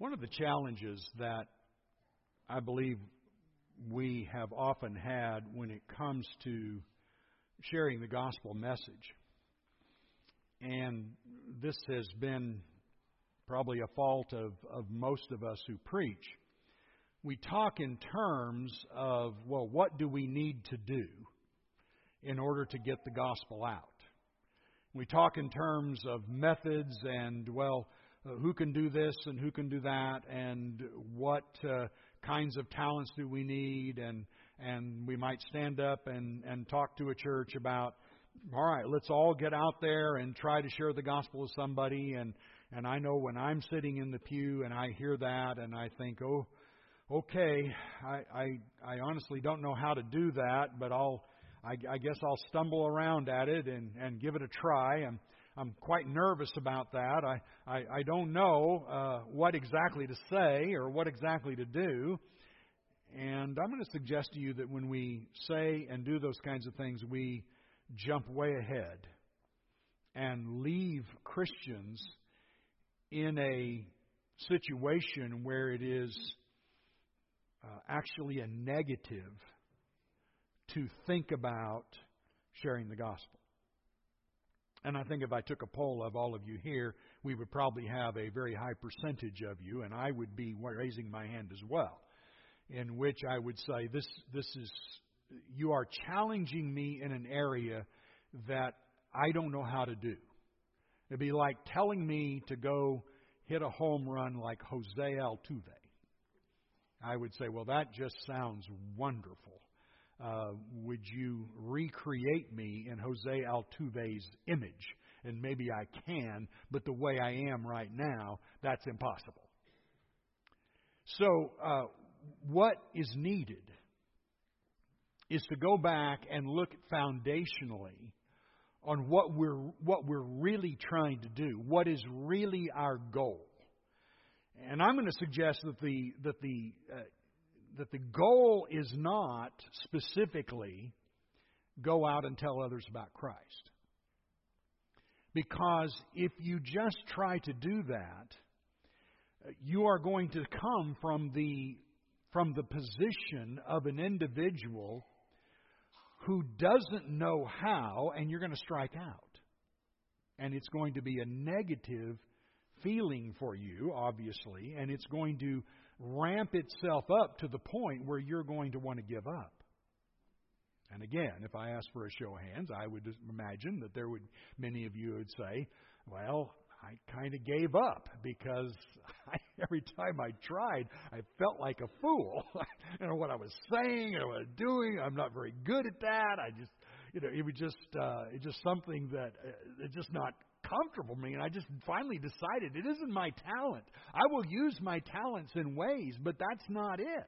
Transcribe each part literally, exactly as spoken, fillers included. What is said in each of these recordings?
One of the challenges that I believe we have often had when it comes to sharing the gospel message, and this has been probably a fault of, of most of us who preach, we talk in terms of, well, what do we need to do in order to get the gospel out? We talk in terms of methods and, well, uh, who can do this and who can do that, and what uh, kinds of talents do we need, and and we might stand up and, and talk to a church about, all right, let's all get out there and try to share the gospel with somebody. And, and I know when I'm sitting in the pew and I hear that and I think, oh, okay, I, I, I honestly don't know how to do that, but I'll I, I guess I'll stumble around at it and, and give it a try. I'm I'm quite nervous about that. I I, I don't know uh, what exactly to say or what exactly to do. And I'm going to suggest to you that when we say and do those kinds of things, we jump way ahead and leave Christians in a situation where it is uh, actually a negative to think about sharing the gospel. And I think if I took a poll of all of you here, we would probably have a very high percentage of you, and I would be raising my hand as well, in which I would say, this this is, you are challenging me in an area that I don't know how to do. It'd be like telling me to go hit a home run like Jose Altuve. I would say, well, that just sounds wonderful. Uh, would you recreate me in Jose Altuve's image? And maybe I can, but the way I am right now, that's impossible. So, uh, what is needed is to go back and look foundationally on what we're what we're really trying to do, what is really our goal. And I'm going to suggest that the that the uh, that the goal is not specifically go out and tell others about Christ. Because if you just try to do that, you are going to come from the from the position of an individual who doesn't know how, and you're going to strike out. And it's going to be a negative feeling for you, obviously, and it's going to ramp itself up to the point where you're going to want to give up. And again, if I asked for a show of hands, I would imagine that there would many of you would say, well, I kind of gave up because I, every time I tried, I felt like a fool. I don't know what I was saying or what I was doing. I'm not very good at that. I just, you know, it was just, uh, it's just something that uh, it's just not comfortable for me. And I just finally decided it isn't my talent. I will use my talents in ways, but that's not it.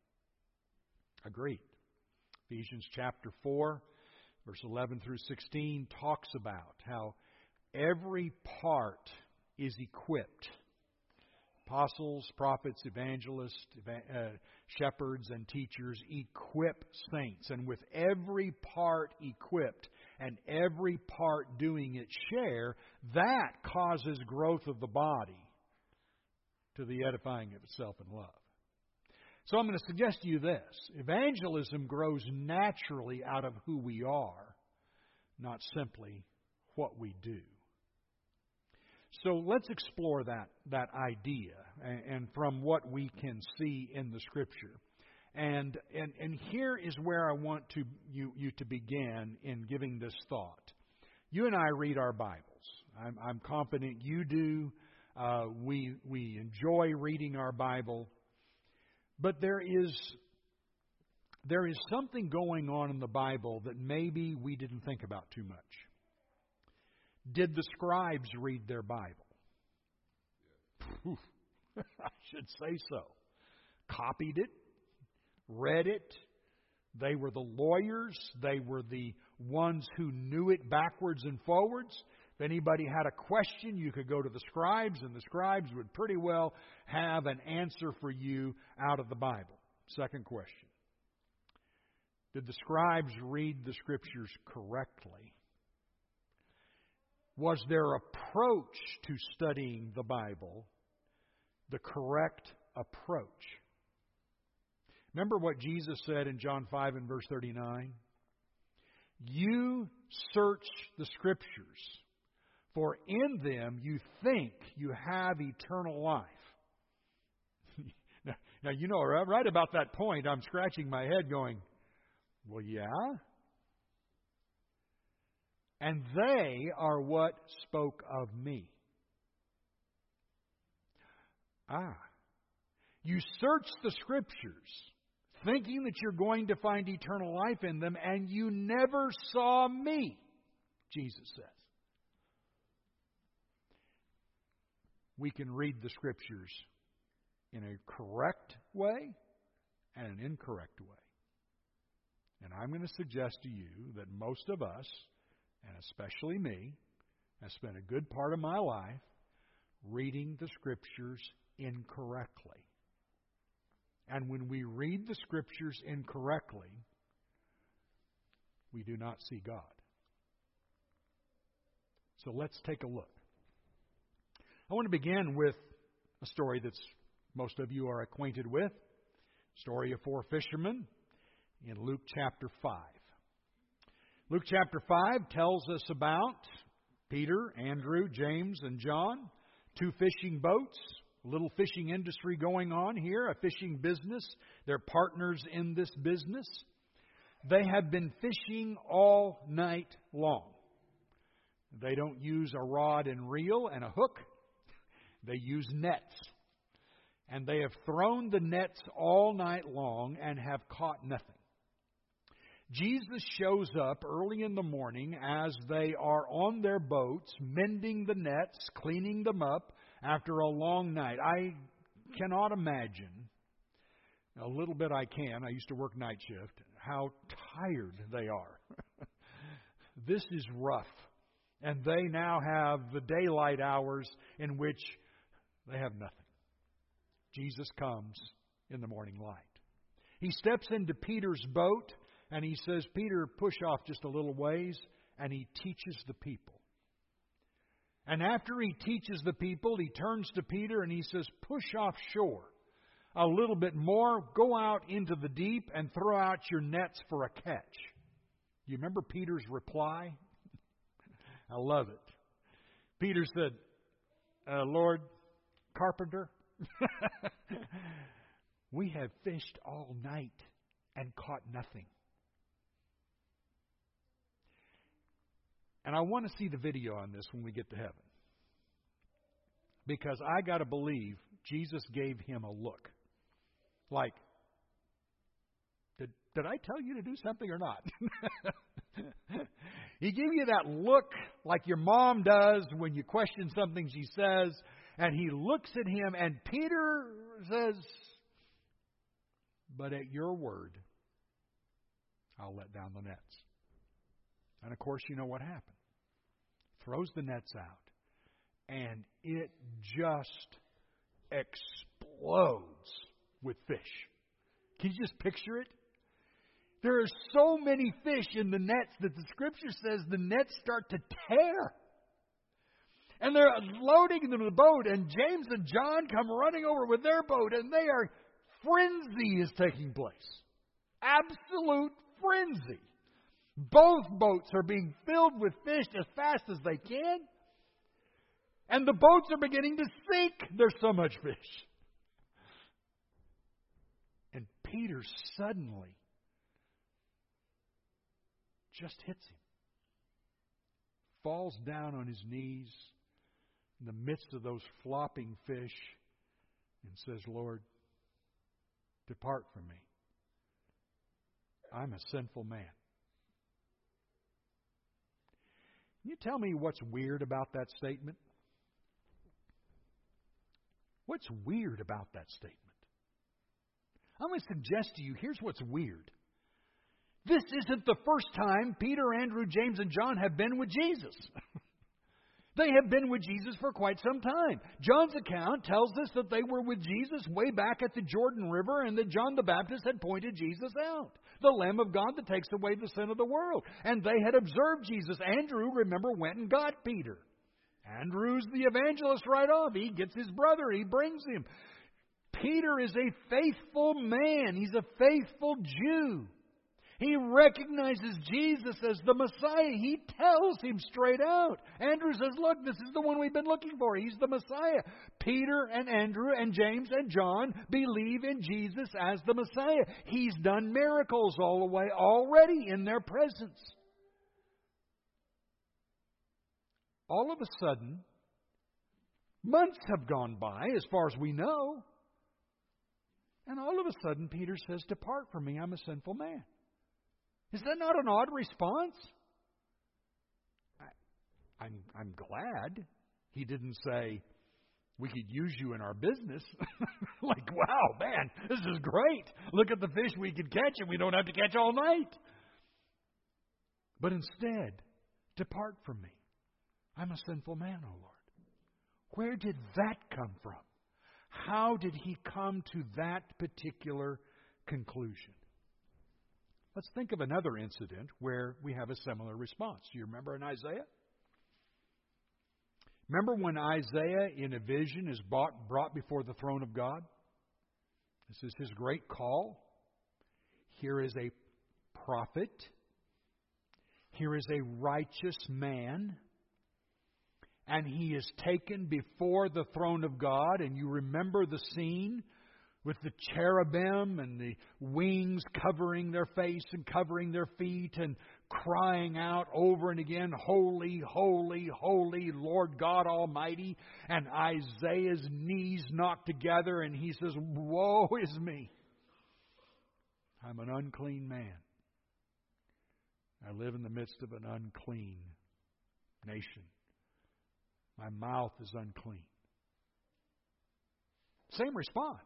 Agreed. Ephesians chapter four, verse eleven through sixteen talks about how every part is equipped. Apostles, prophets, evangelists, uh, shepherds, and teachers equip saints. And with every part equipped and every part doing its share, that causes growth of the body to the edifying of itself in love. So I'm going to suggest to you this. Evangelism grows naturally out of who we are, not simply what we do. So let's explore that, that idea and, and from what we can see in the Scripture. And, and, and here is where I want to, you, you to begin in giving this thought. You and I read our Bibles. I'm, I'm confident you do. Uh, we, we enjoy reading our Bible. But there is, there is something going on in the Bible that maybe we didn't think about too much. Did the scribes read their Bible? Yeah. I should say so. Copied it, read it. They were the lawyers. They were the ones who knew it backwards and forwards. If anybody had a question, you could go to the scribes, and the scribes would pretty well have an answer for you out of the Bible. Second question. Did the scribes read the Scriptures correctly? Was their approach to studying the Bible the correct approach. Remember what Jesus said in John five and verse thirty-nine? You search the Scriptures, for in them you think you have eternal life. now, now, you know, right about that point, I'm scratching my head going, well, yeah? And they are what spoke of me. Ah. You search the Scriptures, thinking that you're going to find eternal life in them, and you never saw me, Jesus says. We can read the Scriptures in a correct way and an incorrect way. And I'm going to suggest to you that most of us, and especially me, have spent a good part of my life reading the Scriptures incorrectly. And when we read the Scriptures incorrectly, we do not see God. So let's take a look. I want to begin with a story that most of you are acquainted with. Story of four fishermen in Luke chapter five. Luke chapter five tells us about Peter, Andrew, James, and John, two fishing boats. A little fishing industry going on here, a fishing business. They're partners in this business. They have been fishing all night long. They don't use a rod and reel and a hook. They use nets. And they have thrown the nets all night long and have caught nothing. Jesus shows up early in the morning as they are on their boats, mending the nets, cleaning them up, after a long night. I cannot imagine, a little bit I can, I used to work night shift, how tired they are. This is rough. And they now have the daylight hours in which they have nothing. Jesus comes in the morning light. He steps into Peter's boat and he says, Peter, push off just a little ways, and he teaches the people. And after he teaches the people, he turns to Peter and he says, push offshore a little bit more. Go out into the deep and throw out your nets for a catch. You remember Peter's reply? I love it. Peter said, uh, Lord, carpenter, we have fished all night and caught nothing. And I want to see the video on this when we get to heaven. Because I got to believe Jesus gave him a look. Like, did, did I tell you to do something or not? He gave you that look like your mom does when you question something she says. And he looks at him and Peter says, but at your word, I'll let down the nets. And of course, you know what happened. Throws the nets out. And it just explodes with fish. Can you just picture it? There are so many fish in the nets that the Scripture says the nets start to tear. And they're loading them in the boat. And James and John come running over with their boat. And they are, frenzy is taking place. Absolute frenzy. Both boats are being filled with fish as fast as they can. And the boats are beginning to sink. There's so much fish. And Peter suddenly just hits him. Falls down on his knees in the midst of those flopping fish and says, Lord, depart from me. I'm a sinful man. Can you tell me what's weird about that statement? What's weird about that statement? I'm going to suggest to you, here's what's weird. This isn't the first time Peter, Andrew, James, and John have been with Jesus. They have been with Jesus for quite some time. John's account tells us that they were with Jesus way back at the Jordan River and that John the Baptist had pointed Jesus out. The Lamb of God that takes away the sin of the world. And they had observed Jesus. Andrew, remember, went and got Peter. Andrew's the evangelist right off. He gets his brother. He brings him. Peter is a faithful man. He's a faithful Jew. He recognizes Jesus as the Messiah. He tells him straight out. Andrew says, look, this is the one we've been looking for. He's the Messiah. Peter and Andrew and James and John believe in Jesus as the Messiah. He's done miracles all the way already in their presence. All of a sudden, months have gone by, as far as we know. And all of a sudden, Peter says, depart from me, I'm a sinful man. Is that not an odd response? I, I'm, I'm glad he didn't say, we could use you in our business. Like, wow, man, this is great. Look at the fish we could catch and we don't have to catch all night. But instead, depart from me. I'm a sinful man, O Lord. Where did that come from? How did he come to that particular conclusion? Let's think of another incident where we have a similar response. Do you remember in Isaiah? Remember when Isaiah in a vision is brought, brought before the throne of God? This is his great call. Here is a prophet. Here is a righteous man. And he is taken before the throne of God. And you remember the scene with the cherubim and the wings covering their face and covering their feet and crying out over and again, holy, holy, holy, Lord God Almighty. And Isaiah's knees knocked together and he says, woe is me. I'm an unclean man. I live in the midst of an unclean nation. My mouth is unclean. Same response.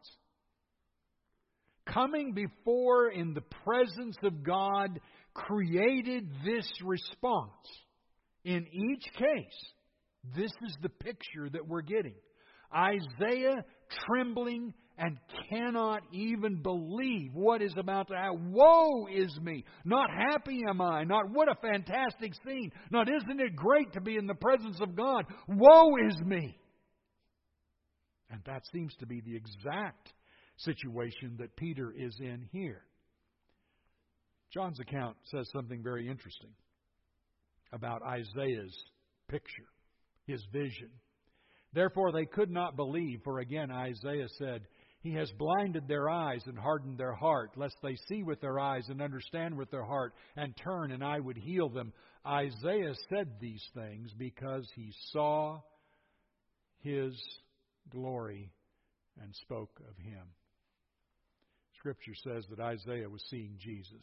Coming before in the presence of God created this response. In each case, this is the picture that we're getting. Isaiah trembling and cannot even believe what is about to happen. Woe is me. Not happy am I. Not what a fantastic scene. Not isn't it great to be in the presence of God. Woe is me. And that seems to be the exact situation that Peter is in here. John's account says something very interesting about Isaiah's picture, his vision. Therefore they could not believe, for again Isaiah said, He has blinded their eyes and hardened their heart, lest they see with their eyes and understand with their heart and turn, and I would heal them. Isaiah said these things because he saw His glory and spoke of Him. Scripture says that Isaiah was seeing Jesus.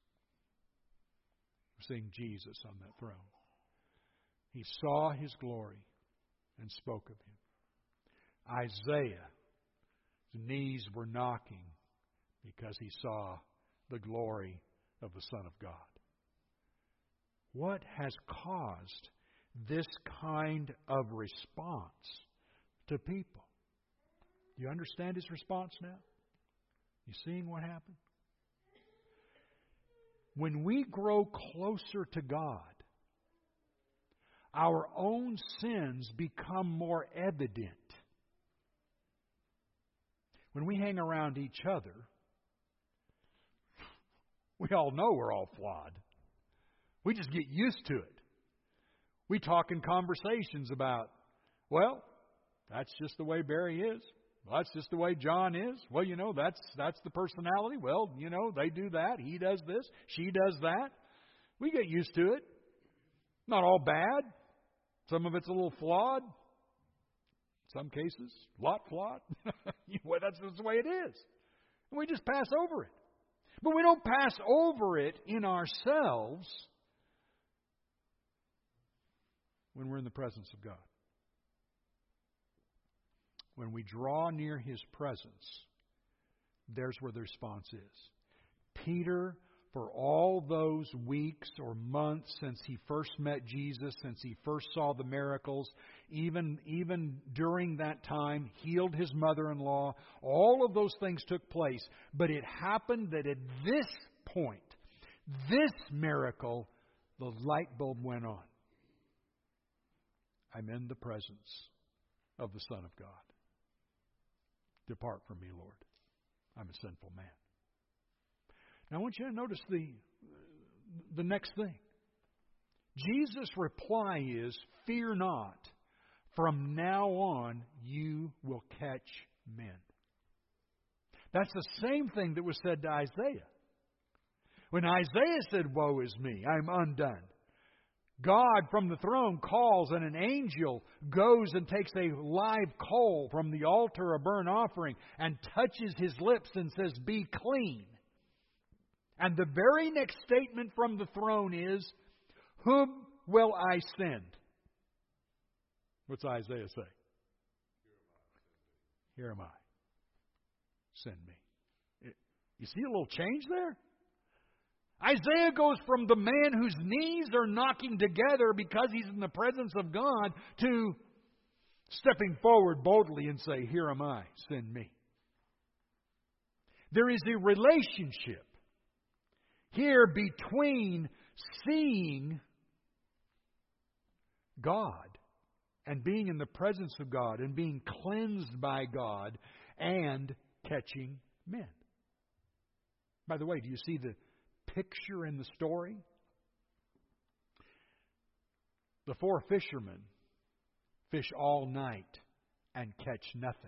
Seeing Jesus on that throne. He saw His glory and spoke of Him. Isaiah's knees were knocking because he saw the glory of the Son of God. What has caused this kind of response to people? Do you understand his response now? You seeing what happened? When we grow closer to God, our own sins become more evident. When we hang around each other, we all know we're all flawed. We just get used to it. We talk in conversations about, well, that's just the way Barry is. Well, that's just the way John is. Well, you know, that's that's the personality. Well, you know, they do that. He does this. She does that. We get used to it. Not all bad. Some of it's a little flawed. In some cases, a lot flawed. Well, that's just the way it is. And we just pass over it. But we don't pass over it in ourselves when we're in the presence of God. When we draw near His presence, there's where the response is. Peter, for all those weeks or months since he first met Jesus, since he first saw the miracles, even, even during that time, healed his mother-in-law, all of those things took place. But it happened that at this point, this miracle, the light bulb went on. I'm in the presence of the Son of God. Depart from me, Lord. I'm a sinful man. Now I want you to notice the, the next thing. Jesus' reply is, fear not. From now on, you will catch men. That's the same thing that was said to Isaiah. When Isaiah said, woe is me, I'm undone. God from the throne calls, and an angel goes and takes a live coal from the altar of burnt offering and touches his lips and says, be clean. And the very next statement from the throne is, whom will I send? What's Isaiah say? Here am I. Send me. You see a little change there? Isaiah goes from the man whose knees are knocking together because he's in the presence of God to stepping forward boldly and say, here am I, send me. There is a relationship here between seeing God and being in the presence of God and being cleansed by God and catching men. By the way, do you see the picture in the story? The four fishermen fish all night and catch nothing.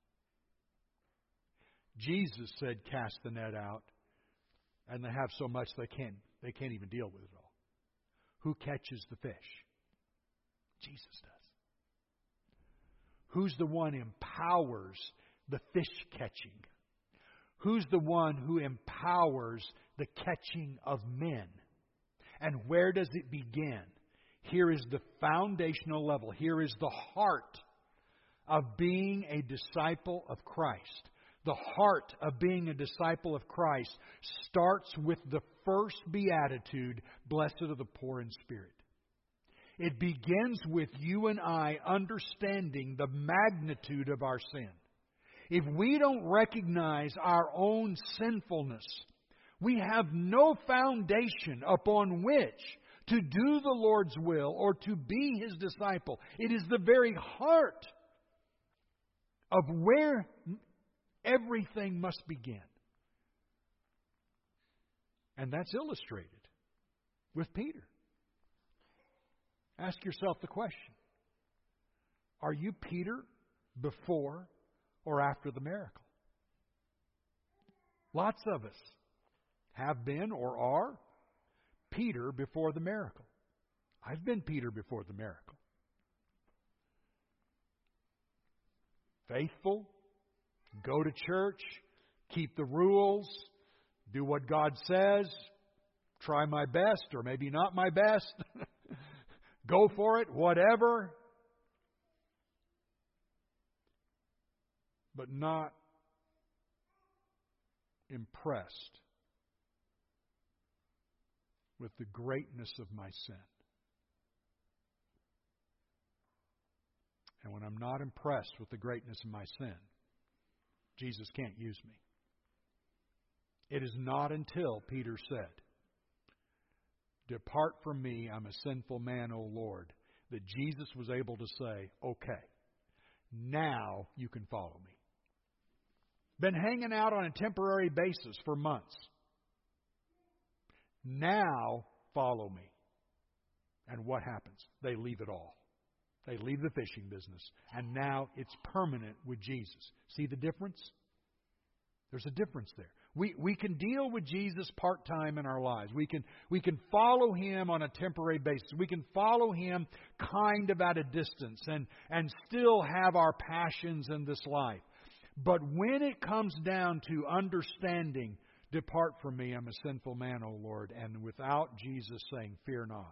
Jesus said, cast the net out, and they have so much they can't, they can't even deal with it all. Who catches the fish? Jesus does. Who's the one who empowers the fish catching? Who's the one who empowers the catching of men? And where does it begin? Here is the foundational level. Here is the heart of being a disciple of Christ. The heart of being a disciple of Christ starts with the first beatitude, blessed are the poor in spirit. It begins with you and I understanding the magnitude of our sin. If we don't recognize our own sinfulness, we have no foundation upon which to do the Lord's will or to be His disciple. It is the very heart of where everything must begin. And that's illustrated with Peter. Ask yourself the question, are you Peter before or after the miracle? Lots of us have been or are Peter before the miracle. I've been Peter before the miracle. Faithful, go to church, keep the rules, do what God says, try my best or maybe not my best, go for it, whatever. But not impressed with the greatness of my sin. And when I'm not impressed with the greatness of my sin, Jesus can't use me. It is not until Peter said, depart from me, I'm a sinful man, O Lord, that Jesus was able to say, okay, now you can follow me. Been hanging out on a temporary basis for months. Now follow me. And what happens? They leave it all. They leave the fishing business. And now it's permanent with Jesus. See the difference? There's a difference there. We we can deal with Jesus part-time in our lives. We can we can follow Him on a temporary basis. We can follow Him kind of at a distance and, and still have our passions in this life. But when it comes down to understanding, depart from me, I'm a sinful man, O Lord, and without Jesus saying, fear not,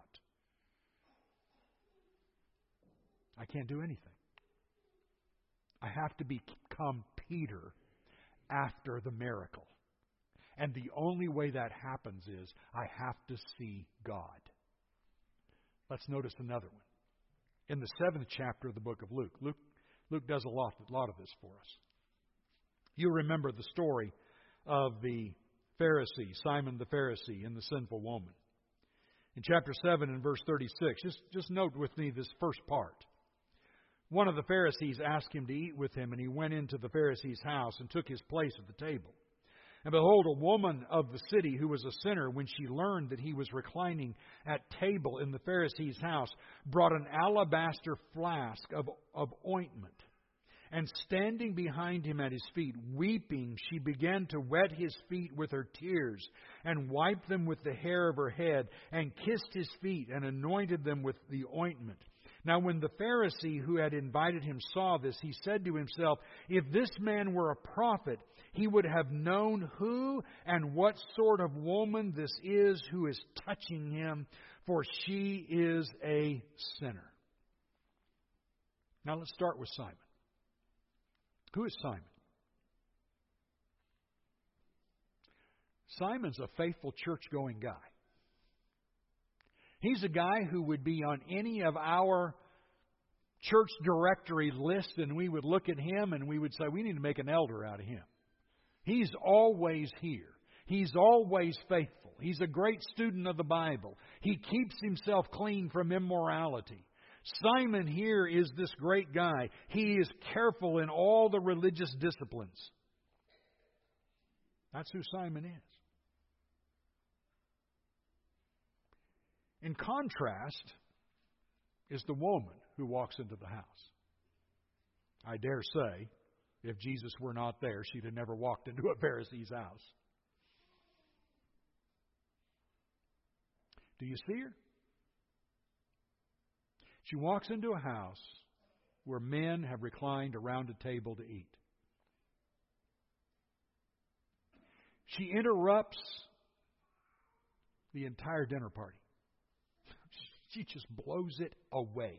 I can't do anything. I have to become Peter after the miracle. And the only way that happens is I have to see God. Let's notice another one. In the seventh chapter of the book of Luke, Luke, Luke does a lot, a lot of this for us. You remember the story of the Pharisee, Simon the Pharisee, and the sinful woman. In chapter seven and verse thirty-six, just, just note with me this first part. One of the Pharisees asked him to eat with him, and he went into the Pharisee's house and took his place at the table. And behold, a woman of the city who was a sinner, when she learned that he was reclining at table in the Pharisee's house, brought an alabaster flask of, of ointment. And standing behind him at his feet, weeping, she began to wet his feet with her tears, and wiped them with the hair of her head, and kissed his feet, and anointed them with the ointment. Now when the Pharisee who had invited him saw this, he said to himself, if this man were a prophet, he would have known who and what sort of woman this is who is touching him, for she is a sinner. Now let's start with Simon. Who is Simon? Simon's a faithful church-going guy. He's a guy who would be on any of our church directory list, and we would look at him and we would say, we need to make an elder out of him. He's always here. He's always faithful. He's a great student of the Bible. He keeps himself clean from immorality. Simon here is this great guy. He is careful in all the religious disciplines. That's who Simon is. In contrast is the woman who walks into the house. I dare say, if Jesus were not there, she'd have never walked into a Pharisee's house. Do you see her? She walks into a house where men have reclined around a table to eat. She interrupts the entire dinner party. She just blows it away.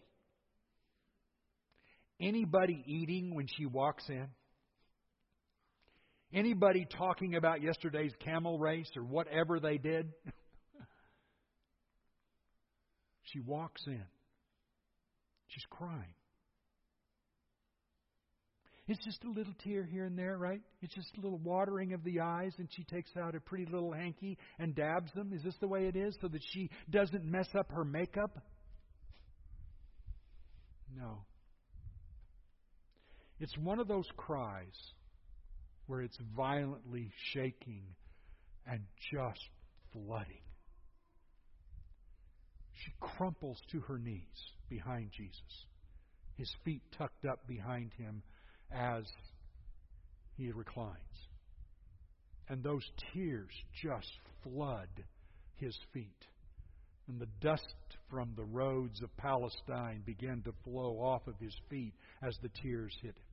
Anybody eating when she walks in? Anybody talking about yesterday's camel race or whatever they did? She walks in. She's crying. It's just a little tear here and there, right? It's just a little watering of the eyes, and she takes out a pretty little hanky and dabs them. Is this the way it is, so that she doesn't mess up her makeup? No. It's one of those cries where it's violently shaking and just flooding. She crumples to her knees behind Jesus, his feet tucked up behind him as he reclines. And those tears just flood his feet. And the dust from the roads of Palestine began to flow off of his feet as the tears hit him.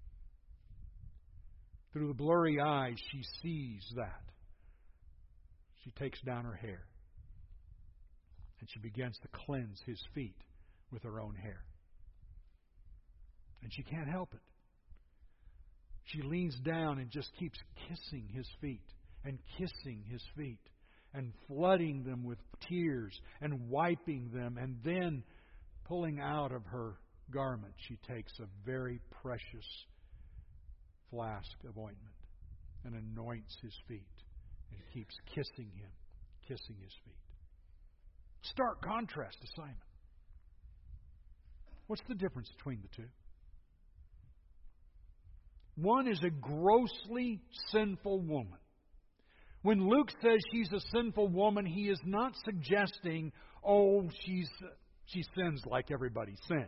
Through the blurry eyes, she sees that. She takes down her hair. And she begins to cleanse his feet with her own hair. And she can't help it. She leans down and just keeps kissing his feet and kissing his feet and flooding them with tears and wiping them, and then pulling out of her garment, she takes a very precious flask of ointment and anoints his feet and keeps kissing him, kissing his feet. Stark contrast to Simon. What's the difference between the two? One is a grossly sinful woman. When Luke says she's a sinful woman, he is not suggesting, oh, she's she sins like everybody sins.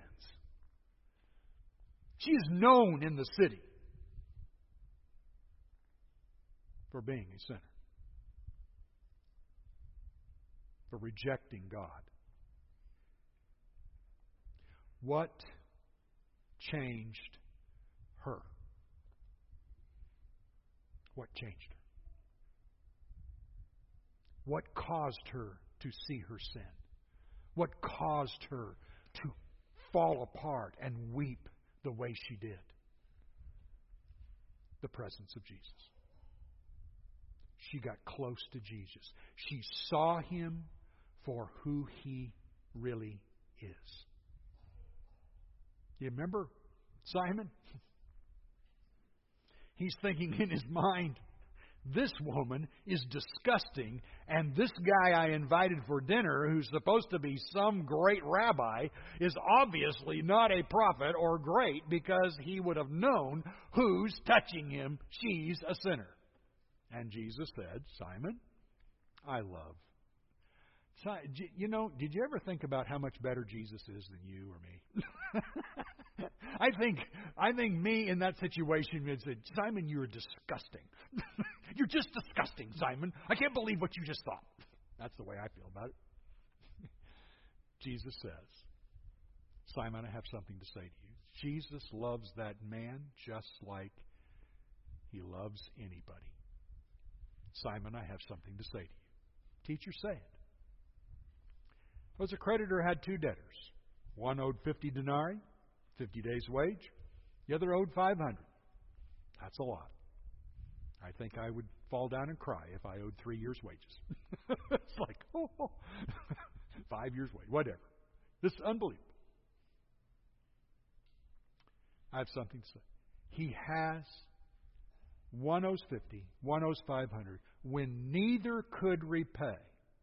She is known in the city for being a sinner, for rejecting God. What changed her? What changed her? What caused her to see her sin? What caused her to fall apart and weep the way she did? The presence of Jesus. She got close to Jesus. She saw him for who he really is. You remember Simon? He's thinking in his mind, This woman is disgusting, and this guy I invited for dinner, who's supposed to be some great rabbi, is obviously not a prophet or great, because he would have known who's touching him. She's a sinner. And Jesus said, Simon, I love. You know, did you ever think about how much better Jesus is than you or me? I think I think me in that situation would say, Simon, you're disgusting. You're just disgusting, Simon. I can't believe what you just thought. That's the way I feel about it. Jesus says, Simon, I have something to say to you. Jesus loves that man just like he loves anybody. Simon, I have something to say to you. Teacher, say it. Was a creditor had two debtors. One owed fifty denarii, fifty days' wage. The other owed five hundred. That's a lot. I think I would fall down and cry if I owed three years' wages. It's like, oh, oh. five years' wage, whatever. This is unbelievable. I have something to say. He has, one owes fifty, one owes five hundred. When neither could repay,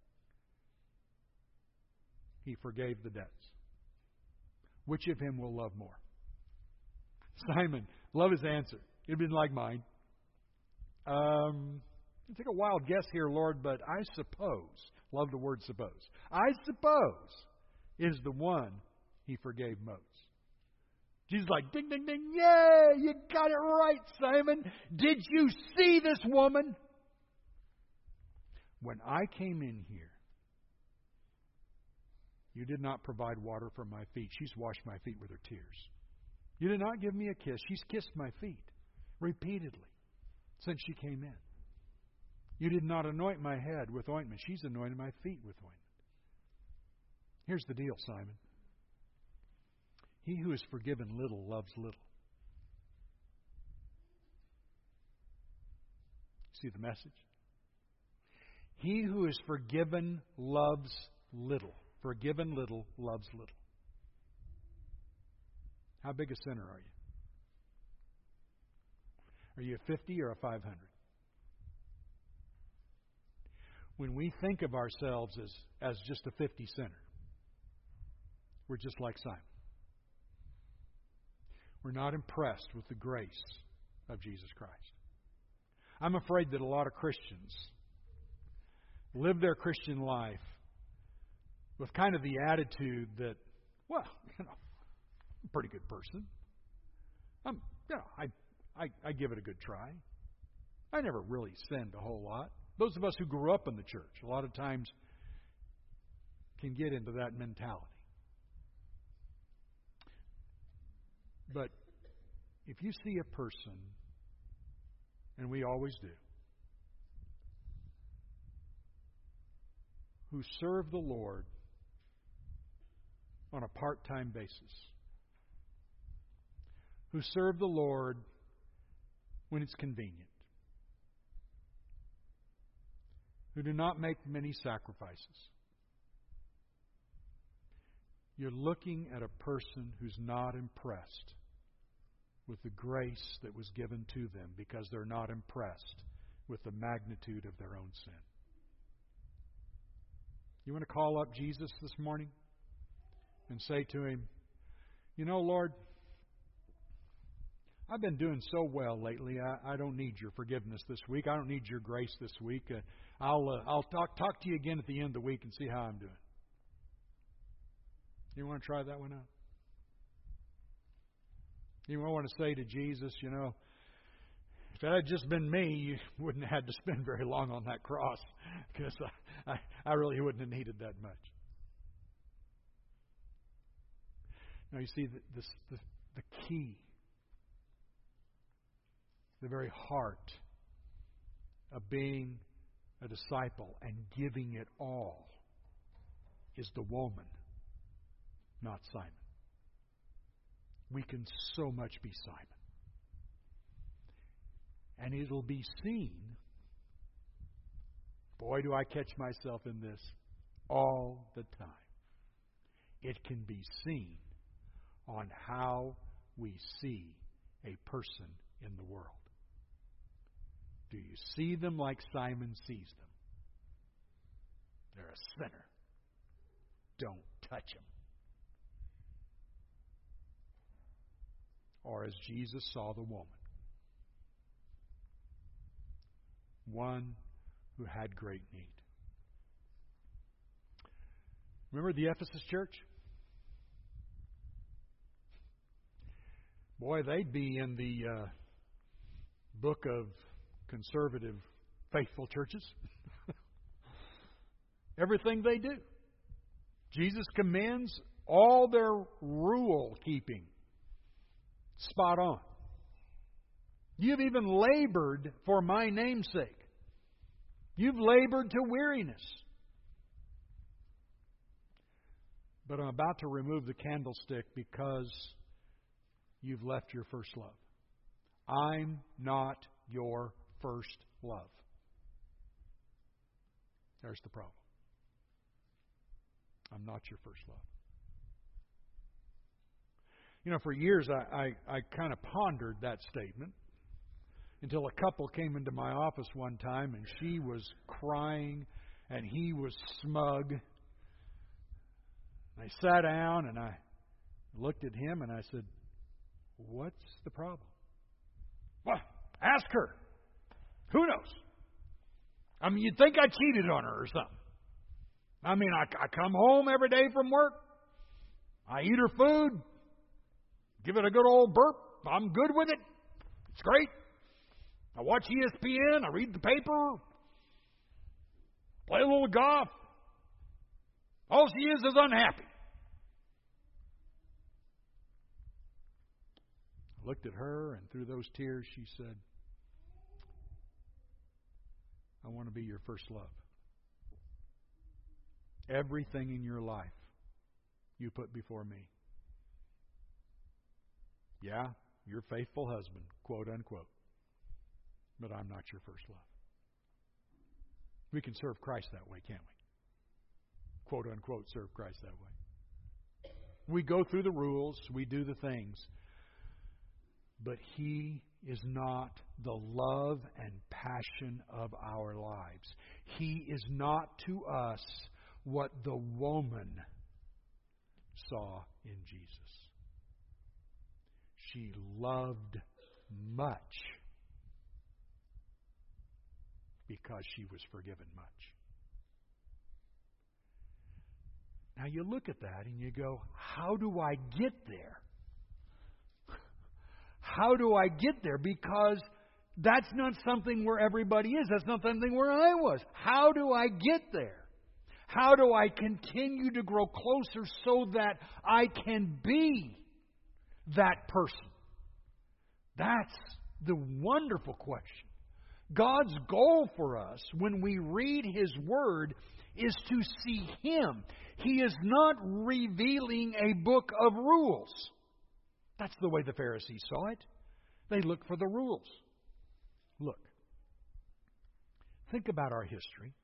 he forgave the debts. Which of him will love more? Simon, love his answer. It'd been like mine. Um, I take a wild guess here, Lord, but I suppose, love the word suppose, I suppose is the one he forgave most. Jesus is like, ding, ding, ding, yeah, you got it right, Simon. Did you see this woman? When I came in here, you did not provide water for my feet. She's washed my feet with her tears. You did not give me a kiss. She's kissed my feet repeatedly since she came in. You did not anoint my head with ointment. She's anointed my feet with ointment. Here's the deal, Simon. He who is forgiven little loves little. See the message? He who is forgiven loves little. Forgiven little, loves little. How big a sinner are you? Are you a fifty or a five hundred? When we think of ourselves as, as just a fifty sinner, we're just like Simon. We're not impressed with the grace of Jesus Christ. I'm afraid that a lot of Christians live their Christian life with kind of the attitude that, well, you know, I'm a pretty good person. I'm, you know, I, I, I give it a good try. I never really sinned a whole lot. Those of us who grew up in the church, a lot of times can get into that mentality. But if you see a person, and we always do, who serve the Lord on a part-time basis, who serve the Lord when it's convenient, who do not make many sacrifices, you're looking at a person who's not impressed with the grace that was given to them because they're not impressed with the magnitude of their own sin. You want to call up Jesus this morning and say to Him, you know, Lord, I've been doing so well lately. I, I don't need your forgiveness this week. I don't need your grace this week. Uh, I'll uh, I'll talk talk to you again at the end of the week and see how I'm doing. You want to try that one out? You want to say to Jesus, you know, if it had just been me, you wouldn't have had to spend very long on that cross because I, I, I really wouldn't have needed that much. Now, you see, the, the, the, the key, the very heart of being a disciple and giving it all is the woman, not Simon. We can so much be Simon. And it'll be seen, boy, do I catch myself in this all the time. It can be seen on how we see a person in the world. Do you see them like Simon sees them? They're a sinner. Don't touch them. Or as Jesus saw the woman, one who had great need. Remember the Ephesus church? Boy, they'd be in the uh, book of conservative, faithful churches. Everything they do. Jesus commends all their rule keeping. Spot on. You've even labored for my name's sake. You've labored to weariness. But I'm about to remove the candlestick because you've left your first love. I'm not your first love. There's the problem. I'm not your first love. You know, for years I, I, I kind of pondered that statement until a couple came into my office one time and she was crying and he was smug. I sat down and I looked at him and I said, "What's the problem?" "Well, ask her. Who knows? I mean, you'd think I cheated on her or something. I mean, I, I come home every day from work. I eat her food. Give it a good old burp. I'm good with it. It's great. I watch E S P N. I read the paper. Play a little golf. All she is is unhappy." I looked at her, and through those tears she said, "I want to be your first love. Everything in your life you put before me. Yeah, your faithful husband, quote unquote, but I'm not your first love." We can serve Christ that way, can't we? Quote unquote, serve Christ that way. We go through the rules, we do the things, but He is not the love and passion of our lives. He is not to us what the woman saw in Jesus. She loved much because she was forgiven much. Now you look at that and you go, how do I get there? How do I get there? Because that's not something where everybody is. That's not something where I was. How do I get there? How do I continue to grow closer so that I can be that person? That's the wonderful question. God's goal for us when we read His Word is to see Him. He is not revealing a book of rules. That's the way the Pharisees saw it. They looked for the rules. Look, think about our history.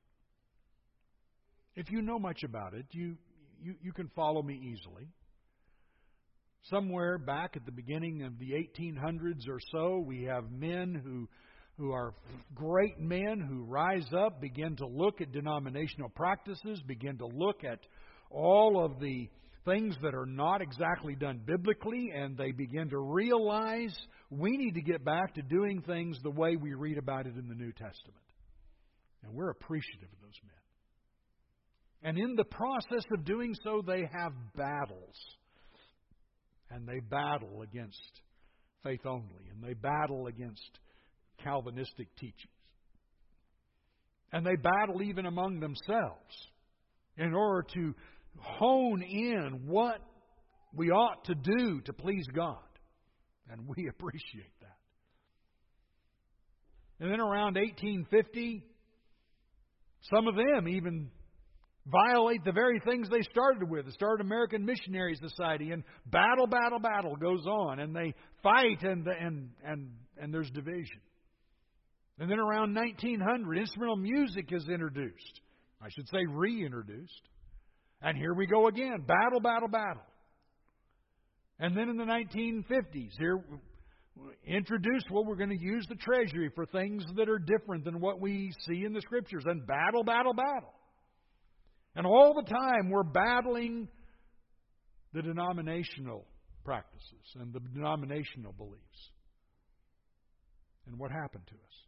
If you know much about it, you, you, you can follow me easily. Somewhere back at the beginning of the eighteen hundreds or so, we have men who, who are great men who rise up, begin to look at denominational practices, begin to look at all of the things that are not exactly done biblically, and they begin to realize we need to get back to doing things the way we read about it in the New Testament. And we're appreciative of those men. And in the process of doing so, they have battles. And they battle against faith only. And they battle against Calvinistic teachings. And they battle even among themselves in order to hone in what we ought to do to please God. And we appreciate that. And then around eighteen fifty, some of them even violate the very things they started with. They started American Missionary Society, and battle, battle, battle goes on, and they fight, and and and and there's division. And then around nineteen hundred, instrumental music is introduced. I should say reintroduced. And here we go again. Battle, battle, battle. And then in the nineteen fifties, here introduce, well, we're going to use the treasury for things that are different than what we see in the Scriptures. And battle, battle, battle. And all the time we're battling the denominational practices and the denominational beliefs. And what happened to us?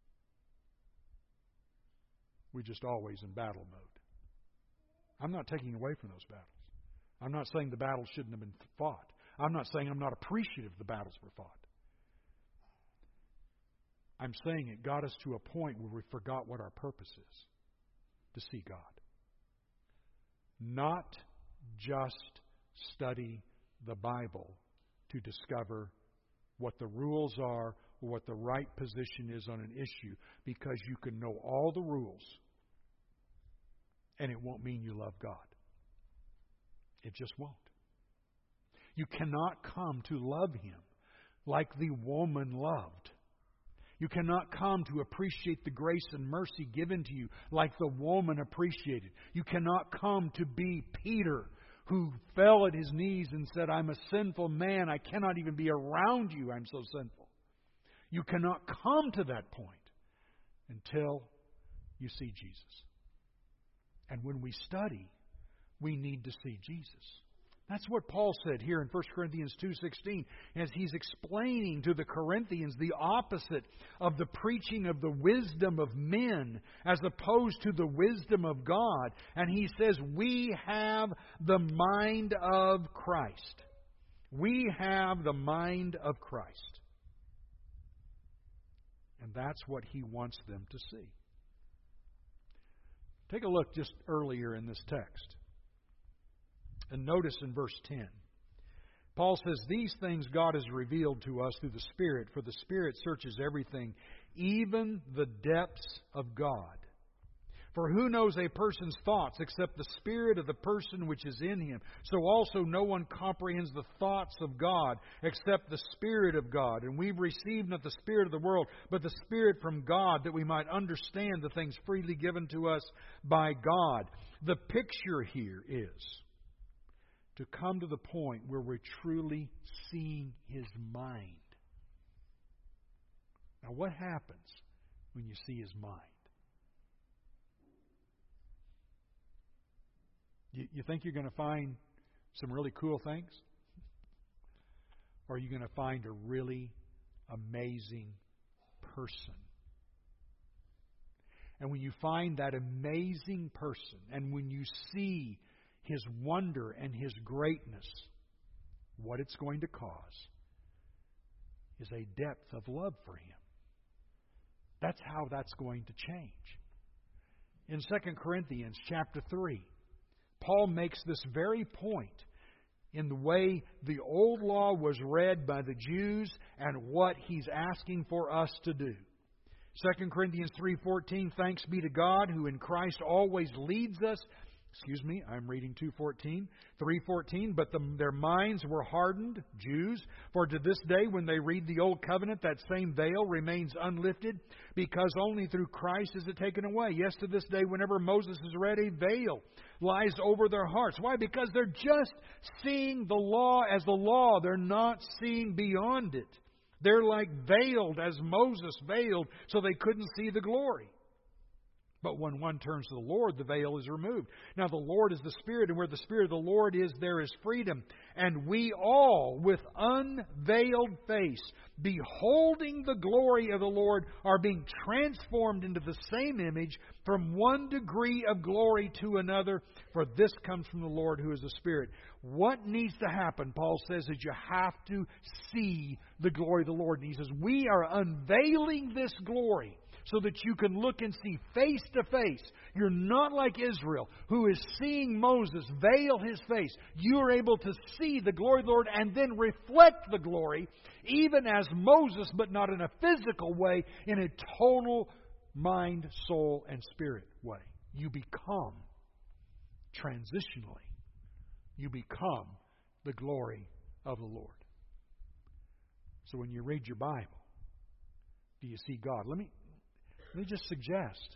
We're just always in battle mode. I'm not taking away from those battles. I'm not saying the battles shouldn't have been fought. I'm not saying I'm not appreciative the battles were fought. I'm saying it got us to a point where we forgot what our purpose is. To see God. Not just study the Bible to discover what the rules are or what the right position is on an issue, because you can know all the rules and it won't mean you love God. It just won't. You cannot come to love Him like the woman loved. You cannot come to appreciate the grace and mercy given to you like the woman appreciated. You cannot come to be Peter, who fell at his knees and said, I'm a sinful man. I cannot even be around you. I'm so sinful. You cannot come to that point until you see Jesus. And when we study, we need to see Jesus. That's what Paul said here in First Corinthians two sixteen as he's explaining to the Corinthians the opposite of the preaching of the wisdom of men as opposed to the wisdom of God. And he says, we have the mind of Christ. We have the mind of Christ. And that's what he wants them to see. Take a look just earlier in this text. And notice in verse ten, Paul says, these things God has revealed to us through the Spirit, for the Spirit searches everything, even the depths of God. For who knows a person's thoughts except the spirit of the person which is in him? So also no one comprehends the thoughts of God except the Spirit of God. And we've received not the spirit of the world, but the Spirit from God, that we might understand the things freely given to us by God. The picture here is to come to the point where we're truly seeing His mind. Now, what happens when you see His mind? You, you think you're going to find some really cool things? Or are you going to find a really amazing person? And when you find that amazing person, and when you see His wonder and His greatness, what it's going to cause is a depth of love for Him. That's how that's going to change. In Second Corinthians chapter three, Paul makes this very point in the way the old law was read by the Jews and what he's asking for us to do. Second Corinthians three fourteen, thanks be to God who in Christ always leads us. Excuse me, I'm reading two fourteen. three fourteen, but the, their minds were hardened, Jews, for to this day when they read the Old Covenant, that same veil remains unlifted, because only through Christ is it taken away. Yes, to this day, whenever Moses is read, a veil lies over their hearts. Why? Because they're just seeing the law as the law. They're not seeing beyond it. They're like veiled as Moses veiled, so they couldn't see the glory. But when one turns to the Lord, the veil is removed. Now the Lord is the Spirit, and where the Spirit of the Lord is, there is freedom. And we all, with unveiled face, beholding the glory of the Lord, are being transformed into the same image from one degree of glory to another. For this comes from the Lord, who is the Spirit. What needs to happen, Paul says, is you have to see the glory of the Lord. And he says, we are unveiling this glory, so that you can look and see face to face. You're not like Israel, who is seeing Moses veil his face. You are able to see the glory of the Lord and then reflect the glory, even as Moses, but not in a physical way, in a total mind, soul, and spirit way. You become, transitionally, you become the glory of the Lord. So when you read your Bible, do you see God? Let me Let me just suggest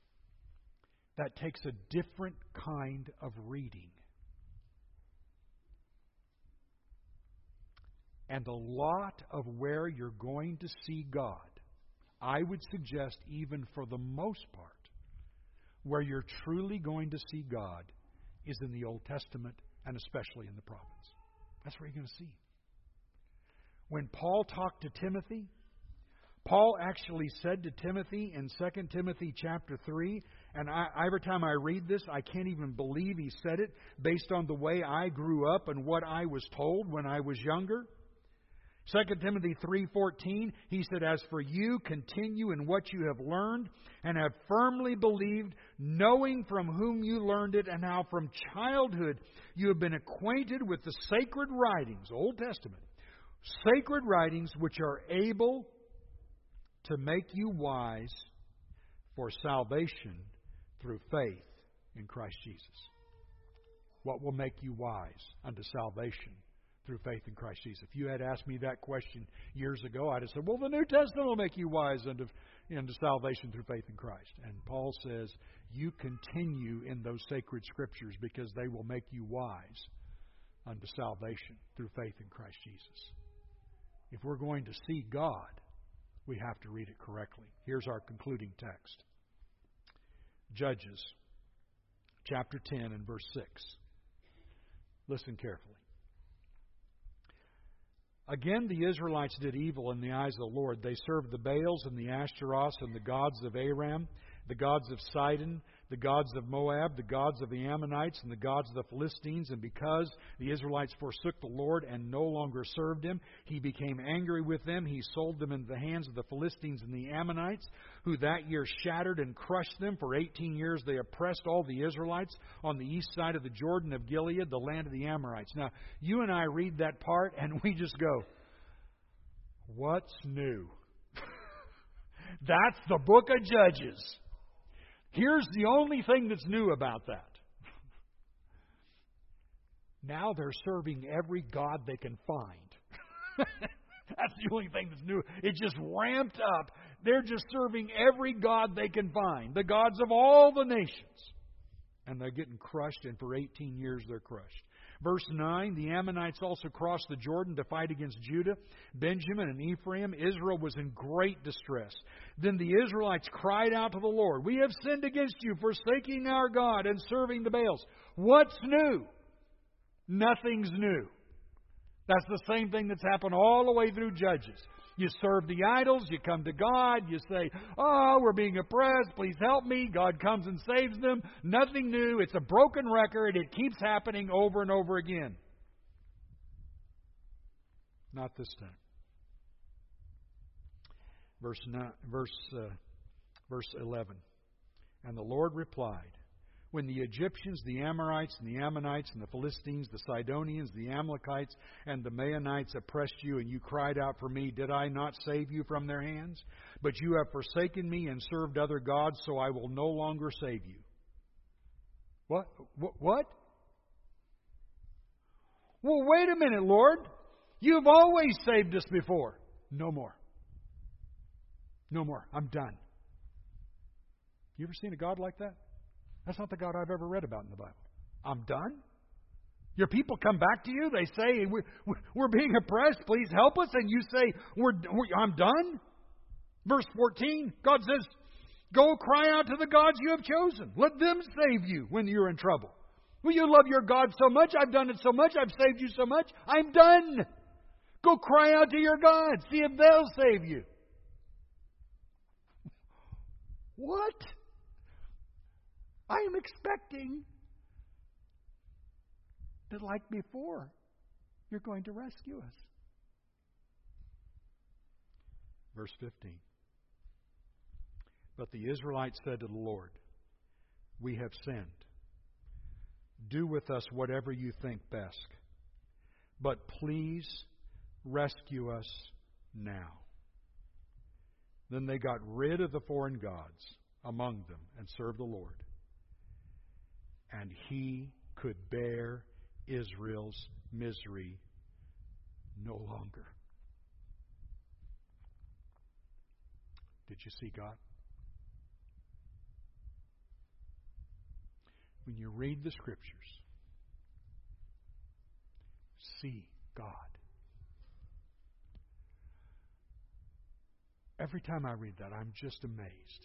that takes a different kind of reading. And a lot of where you're going to see God, I would suggest even for the most part, where you're truly going to see God is in the Old Testament and especially in the prophets. That's where you're going to see Him. When Paul talked to Timothy, Paul actually said to Timothy in Second Timothy chapter three, and I, every time I read this, I can't even believe he said it based on the way I grew up and what I was told when I was younger. Second Timothy three fourteen, he said, "As for you, continue in what you have learned and have firmly believed, knowing from whom you learned it, and how from childhood you have been acquainted with the sacred writings," Old Testament, "sacred writings which are able to make you wise for salvation through faith in Christ Jesus." What will make you wise unto salvation through faith in Christ Jesus? If you had asked me that question years ago, I'd have said, well, the New Testament will make you wise unto, unto salvation through faith in Christ. And Paul says, you continue in those sacred Scriptures because they will make you wise unto salvation through faith in Christ Jesus. If we're going to see God, we have to read it correctly. Here's our concluding text. Judges chapter ten and verse six. Listen carefully. "Again, the Israelites did evil in the eyes of the Lord. They served the Baals and the Ashtaroths and the gods of Aram, the gods of Sidon, the gods of Moab, the gods of the Ammonites, and the gods of the Philistines. And because the Israelites forsook the Lord and no longer served Him, He became angry with them. He sold them into the hands of the Philistines and the Ammonites, who that year shattered and crushed them. For eighteen years they oppressed all the Israelites on the east side of the Jordan of Gilead, the land of the Amorites." Now, you and I read that part and we just go, what's new? That's the book of Judges. Here's the only thing that's new about that. Now they're serving every god they can find. That's the only thing that's new. It just ramped up. They're just serving every god they can find. The gods of all the nations. And they're getting crushed, and for eighteen years they're crushed. Verse nine, "The Ammonites also crossed the Jordan to fight against Judah, Benjamin, and Ephraim. Israel was in great distress. Then the Israelites cried out to the Lord, 'We have sinned against you, forsaking our God and serving the Baals.'" What's new? Nothing's new. That's the same thing that's happened all the way through Judges. You serve the idols, you come to God, you say, "Oh, we're being oppressed, please help me." God comes and saves them. Nothing new. It's a broken record. It keeps happening over and over again. Not this time. Verse nine, verse uh, verse eleven. "And the Lord replied, 'When the Egyptians, the Amorites, and the Ammonites, and the Philistines, the Sidonians, the Amalekites, and the Maonites oppressed you, and you cried out for me, did I not save you from their hands? But you have forsaken me and served other gods, so I will no longer save you.'" What? What? Well, wait a minute, Lord. You've always saved us before. No more. No more. I'm done. You ever seen a God like that? That's not the God I've ever read about in the Bible. I'm done? Your people come back to you. They say, "We're being oppressed. Please help us." And you say, we're, we're, "I'm done?" Verse fourteen, God says, "Go cry out to the gods you have chosen. Let them save you when you're in trouble." Well, you love your God so much. I've done it so much. I've saved you so much. I'm done. Go cry out to your God. See if they'll save you. What? I am expecting that, like before, you're going to rescue us. Verse fifteen. "But the Israelites said to the Lord, 'We have sinned. Do with us whatever you think best. But please rescue us now.' Then they got rid of the foreign gods among them and served the Lord. And He could bear Israel's misery no longer." Did you see God? When you read the Scriptures, see God. Every time I read that, I'm just amazed.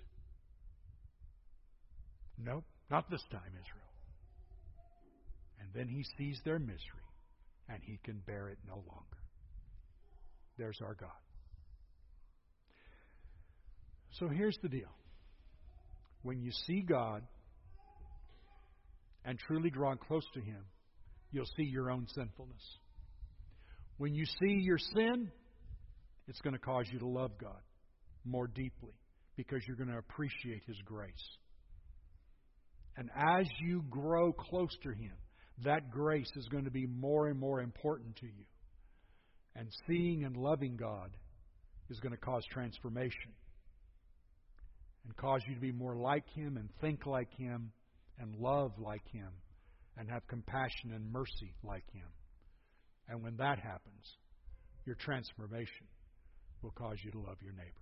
Nope, not this time, Israel. And then he sees their misery, and he can bear it no longer. There's our God. So here's the deal. When you see God and truly drawn close to Him, you'll see your own sinfulness. When you see your sin, it's going to cause you to love God more deeply because you're going to appreciate His grace. And as you grow close to Him, that grace is going to be more and more important to you. And seeing and loving God is going to cause transformation and cause you to be more like Him and think like Him and love like Him and have compassion and mercy like Him. And when that happens, your transformation will cause you to love your neighbor.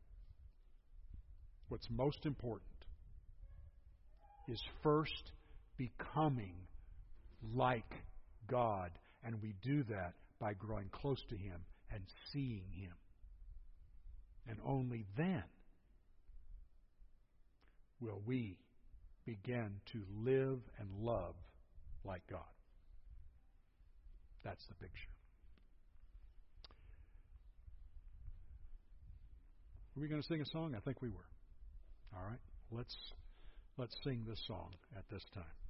What's most important is first becoming like God. And we do that by growing close to Him and seeing Him. And only then will we begin to live and love like God. That's the picture. Were we going to sing a song? I think we were. All right. Let's let's sing this song at this time.